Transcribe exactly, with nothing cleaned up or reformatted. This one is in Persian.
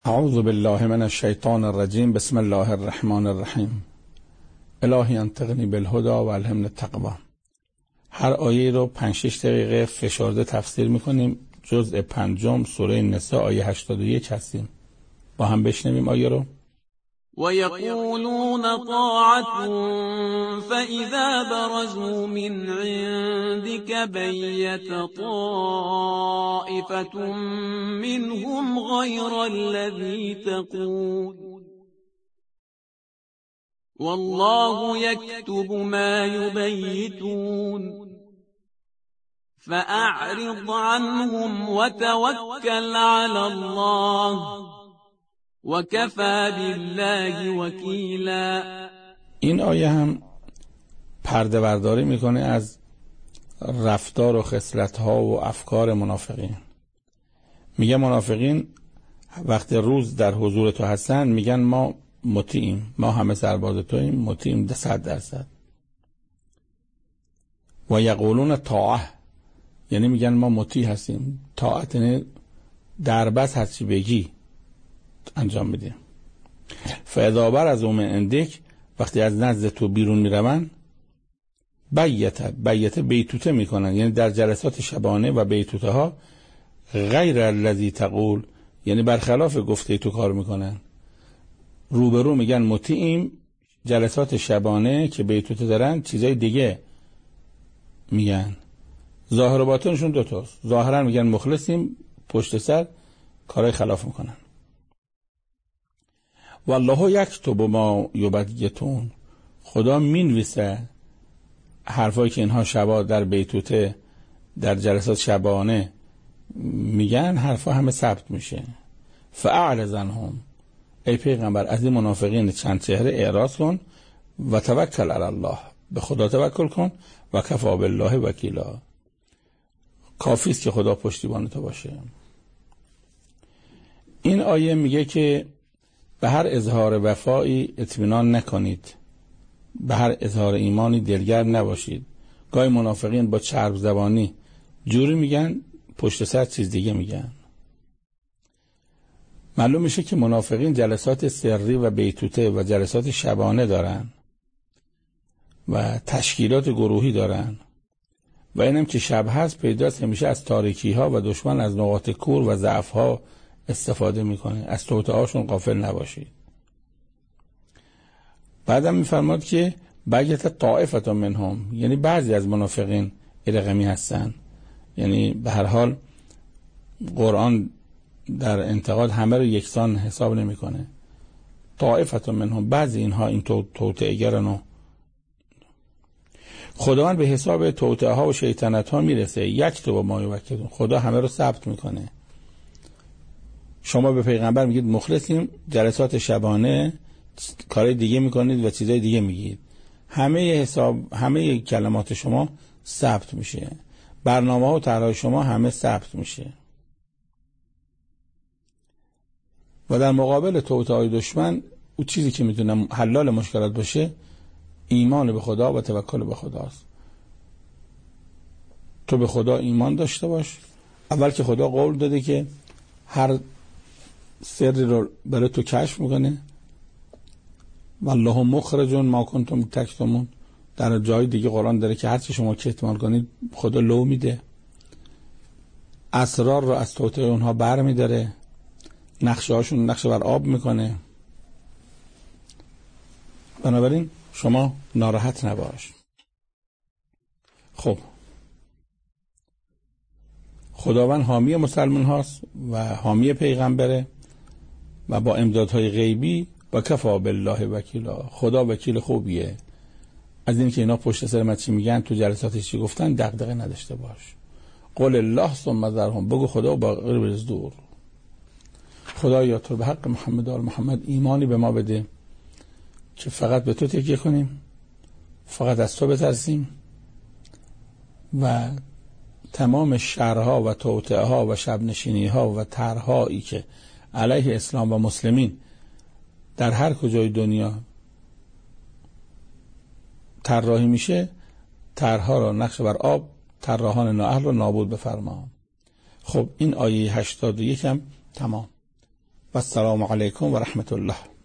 اعوذ بالله من الشیطان الرجیم. بسم الله الرحمن الرحیم. الهی انطقنی بالهدی و الهمنی التقوی. هر آیه رو پنج شش دقیقه فشرده تفسیر میکنیم. جزء پنجم سوره نساء آیه هشتاد و یک هستیم. با هم بشنویم آیه رو. وَيَقُولُونَ طَاعَةٌ فَإِذَا بَرَزُوا مِنْ عِنْدِكَ بَيَّتَ طَائِفَةٌ مِّنْهُمْ غَيْرَ الَّذِي تَقُولُ وَاللَّهُ يَكْتُبُ مَا يُبَيِّتُونَ فَأَعْرِضْ عَنْهُمْ وَتَوَكَّلْ عَلَى اللَّهِ وَكَفَى بِاللَّهِ وَكِیلًا. این آیه هم پرده برداری میکنه از رفتار و خصلت‌ها و افکار منافقین. میگه منافقین وقتی روز در حضور تو هستن میگن ما مطیعیم، ما همه سرباز توییم، مطیعیم ده صد درصد. و یقولون طاعه، یعنی میگن ما مطیع هستیم. طاعت یعنی دربست هستی بگی انجام میدیم. فاذا برزوا من عندک، وقتی از نزد تو بیرون میرون، بیت بیت بیتوته میکنن، یعنی در جلسات شبانه و بیتوته ها غیر الذی تقول، یعنی برخلاف گفته تو کار میکنن. روبرو میگن مطیعیم، جلسات شبانه که بیتوته دارن چیزای دیگه میگن. ظاهر و باطنشون دوتاست. ظاهرا میگن مخلصیم، پشت سر کارهای خلاف میکنن. والله یکتب ما یبیتون، خدا مینویسه حرفایی که اینها شبا در بیتوته در جلسات شبانه میگن، حرفا همه ثبت میشه. فاعرض عنهم، ای پیغمبر از این منافقین چند چهره اعراض کن. و توکل علی الله، به خدا توکل کن. و کفی بالله وکیلا، کافی است که خدا پشتیبان تو باشه. این آیه میگه که به هر اظهار وفایی اطمینان نکنید، به هر اظهار ایمانی دلگرم نباشید. گاهی منافقین با چرب زبانی جوری میگن، پشت سر چیز دیگه میگن. معلوم میشه که منافقین جلسات سری و بیتوته و جلسات شبانه دارن و تشکیلات گروهی دارن و اینم که شب هست پیداست همیشه از تاریکی ها و دشمن از نقاط کور و ضعف ها استفاده میکنه. از توطئه هاشون غافل نباشید. بعدم میفرماد که بیت طائفة منهم، یعنی بعضی از منافقین ارقمی هستن. یعنی به هر حال قرآن در انتقاد همه رو یکسان حساب نمیکنه. طائفة منهم، بعضی اینها این توطئه گرن و خداوند به حساب توطئه ها و شیطنت ها میرسه. یکتب ما یبیتون، خدا همه رو ثبت میکنه. شما به پیغمبر میگید مخلصیم، جلسات شبانه کارهای دیگه میکنید و چیزای دیگه میگید. همه حساب همه کلمات شما ثبت میشه. برنامه ها و طرحهای شما همه ثبت میشه. و در مقابل توطئه های دشمن، اون چیزی که میتونه حلال مشکلات باشه ایمان به خدا و توکل به خداست. تو به خدا ایمان داشته باش. اول که خدا قول داده که هر سری رو برای تو کشف میکنه. والله مخرج ما کنتم تکتمون. در جای دیگه قرآن داره که هر چی شما کتمان کنید خدا لو میده. اسرار رو از توطئه اونها بر میداره. نقشه هاشون نقشه بر آب میکنه. بنابراین شما ناراحت نباش. خب خداوند حامی مسلمان هاست و حامی پیغمبره و با امدادهای غیبی. و کفی بالله وکیلا، خدا وکیل خوبیه. از این که اینا پشت سر من چی میگن، تو جلساتش چی گفتن، دغدغه نداشته باش. قول الله ثم ذرهم، بگو خدا با غیر از دور. خدایا تو به حق محمد آل محمد ایمانی به ما بده که فقط به تو تکیه کنیم، فقط از تو بترسیم و تمام شرها و توطئه ها و شب نشینی ها و طرحهایی که علیه اسلام و مسلمین در هر کجای دنیا طراحی میشه، طرحها را نقش بر آب، طراحان نااهل رو نابود بفرما. خب این آیه هشتاد و یک هم تمام. و السلام علیکم و رحمت الله.